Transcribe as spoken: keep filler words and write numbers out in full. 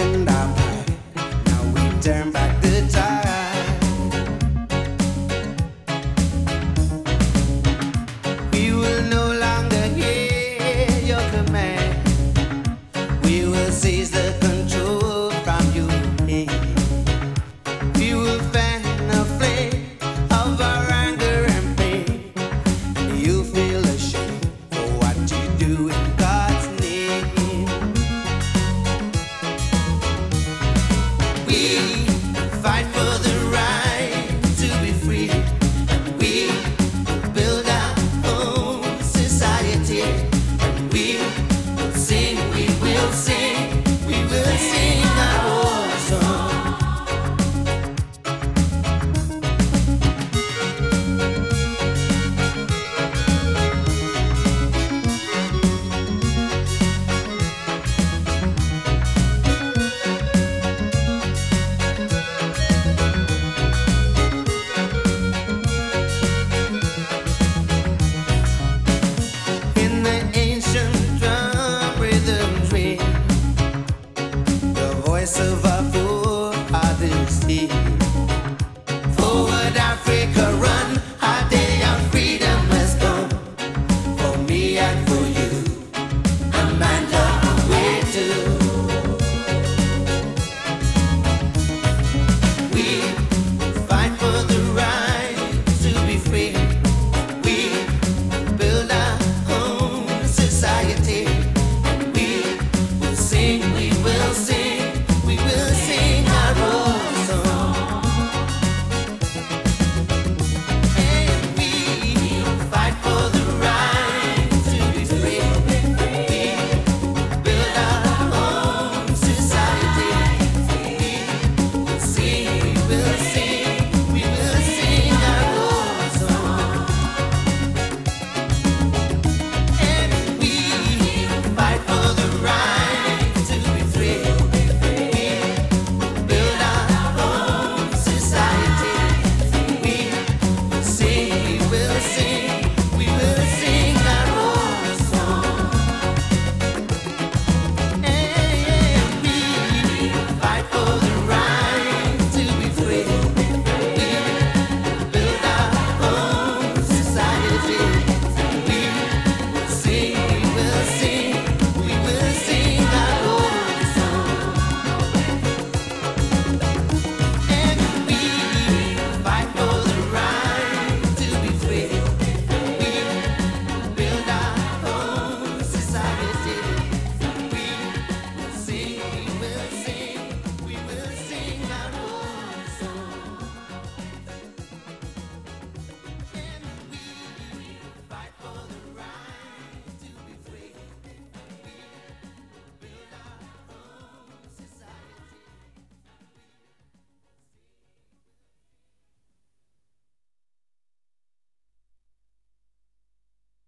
and our pride. Now we turn back the tide. We will no longer hear your command. We will seize the control from you. We will fan a flame of our anger and pain. And you feel ashamed for what you do in God's name. We fight for the right to be free. And we build our own society. And we will sing, we will sing, we will sing our own song. In the ancient drum rhythms ring, the voice of our forefathers here. Forward Africa.